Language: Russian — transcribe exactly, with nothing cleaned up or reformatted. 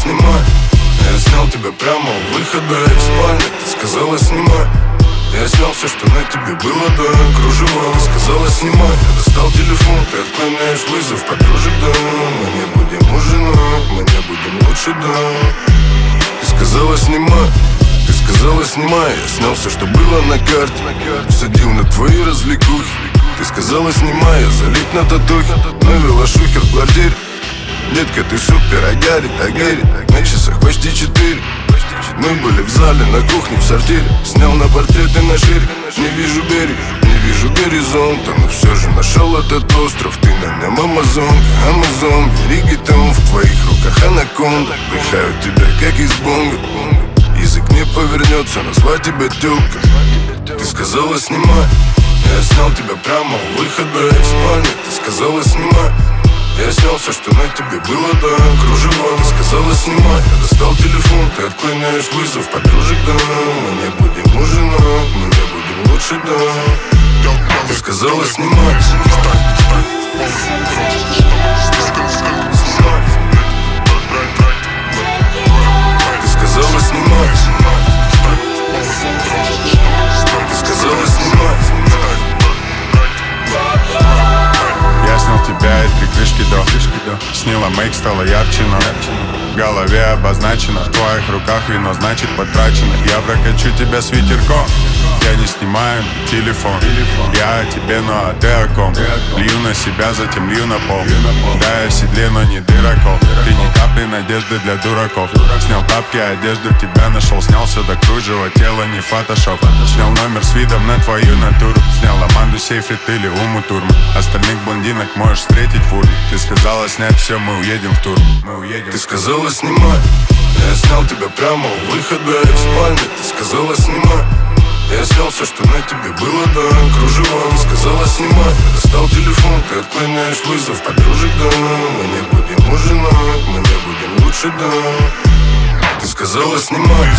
снимай. Я снял тебя прямо у выхода из спальни. Ты сказала снимай. Я снял все, что на тебе было до кружева. Ты сказала снимай. Я достал телефон, ты отклоняешь вызов подружек, да. Мы не будем ужинать, мы не будем лучше, да. Ты сказала снимай. Ты сказала снимай. Я снял все, что было на карте. Всадил на твои развлекухи. Ты сказала снимай. Я залип на татухи. Навела шухер в квартире. Детка, ты супер, а горит, а горит. На часах почти четыре. Мы были в зале, на кухне, в сортире. Снял на портреты на шире. Не вижу берег, не вижу горизонта, но все же нашел этот остров. Ты на нем Амазон, Амазон, регетон. В твоих руках анаконда. Дыхаю тебя, как из бонга. Язык не повернется назвать тебя тёлка. Ты сказала снимай. Я снял тебя прямо у выхода из спальни. Ты сказала снимай. Я снял все, что на тебе было до кружева. Ты сказала снимай. Я достал телефон, ты отклоняешь вызов подружек, да. Мы не будем ужинать, мы не будем лучше, да. Ты сказала снимай. Ты сказала снимай. Ты сказала снимай. Я снял тебя и три крышки до. Снила мейк, стало ярче, но в голове обозначено. В твоих руках вино, значит потрачено. Я прокачу тебя с ветерком. Я не снимаю телефон. Я о тебе, но а ты о ком? Лью на себя, затем лью на пол. Да, я в седле, но не дырокол. Ты ни капли надежды для дураков. Снял тапки, одежду тебя нашел. Снял все до кружева, тело не фотошоп. Снял номер с видом на твою натуру. Снял Аманду, сейфит или Уму Турму. Остальных блондинок можешь встретить в урне. Ты сказала снять все, мы уедем в тур. Ты сказала снимай. Я снял тебя прямо у выхода из спальни. Ты сказала снимай. Я снял все, что на тебе было до кружева. Ты сказала снимай. Я достал телефон, ты отклоняешь вызов подружек, да. Мы не будем ужинать, мы не будем лучше, да. Ты сказала снимай.